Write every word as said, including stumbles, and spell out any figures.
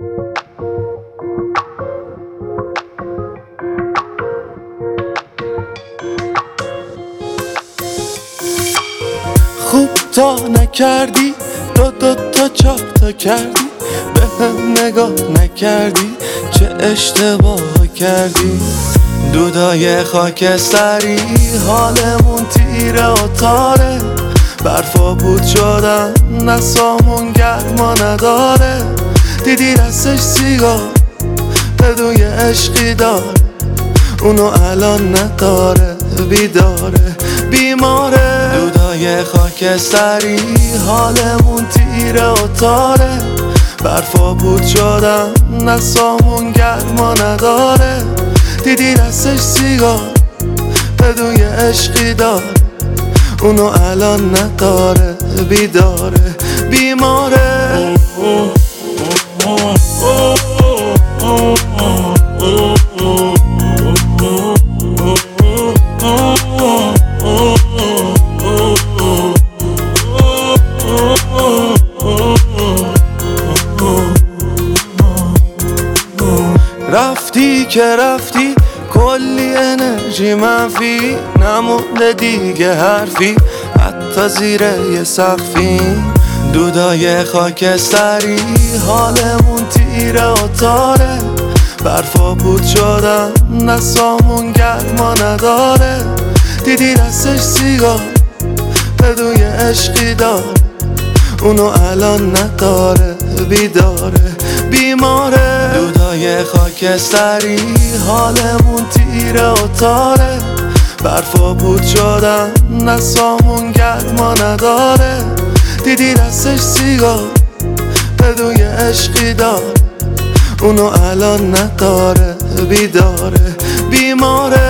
خوب تا نکردی، دو دو تا چهار تا کردی، به هم نگاه نکردی، چه اشتباه کردی. دودای خاکستری حالمون تیره و تاره، برفا بود شدن نسامون گرما نداره. دیدی دستش سیگار بدون یه عشقی داره، اونو الان نداره، بیداره بیماره. دودای خاکستری حالمون تیره و تاره، برفا بود شدن نسامون گرما نداره. دیدی دستش سیگار بدون یه عشقی داره، اونو الان نداره، بیداره بیماره. رفتی که رفتی کلی انرژی منفی، نمونده دیگه حرفی حتی زیر یه سقفی. دودای خاکستری حالمون تیره و تاره، برفا بود شدن نسامون گرما نداره. دیدی دستش سیگار بدون یه عشقی داره، اونو الان نداره، بیداره بیماره. دودای خاکستری حالمون تیره و تاره، برفا بود شدن نسامون گرما نداره. دیدی دستش سیگار بدون یه عشقی داره، اونو الان نداره، بیداره بیماره.